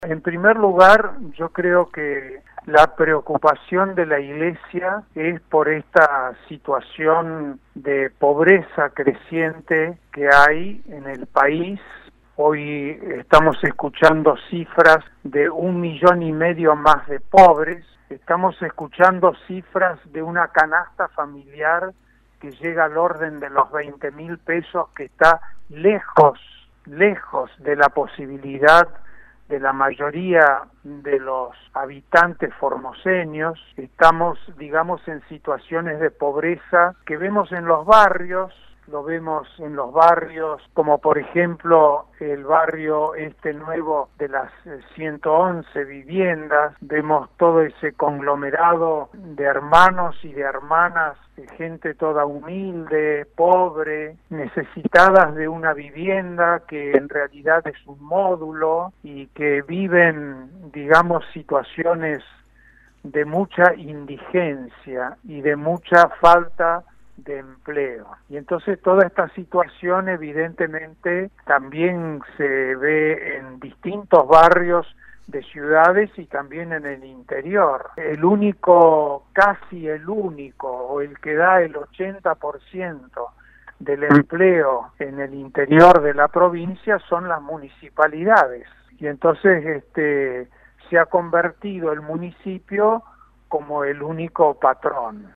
En primer lugar, yo creo que la preocupación de la Iglesia es por esta situación de pobreza creciente que hay en el país. Hoy estamos escuchando cifras de 1,5 millones más de pobres. Estamos escuchando cifras de una canasta familiar que llega al orden de los 20.000 pesos, que está lejos de la posibilidad de la mayoría de los habitantes formoseños. Estamos, digamos, en situaciones de pobreza que vemos en los barrios. Lo vemos en los barrios como por ejemplo el barrio nuevo de las 111 viviendas. Vemos todo ese conglomerado de hermanos y de hermanas, de gente toda humilde, pobre, necesitadas de una vivienda que en realidad es un módulo, y que viven, digamos, situaciones de mucha indigencia y de mucha falta de empleo. Y entonces toda esta situación evidentemente también se ve en distintos barrios de ciudades y también en el interior. Casi el único, o el que da el 80% del empleo en el interior de la provincia son las municipalidades. Y entonces se ha convertido el municipio como el único patrón.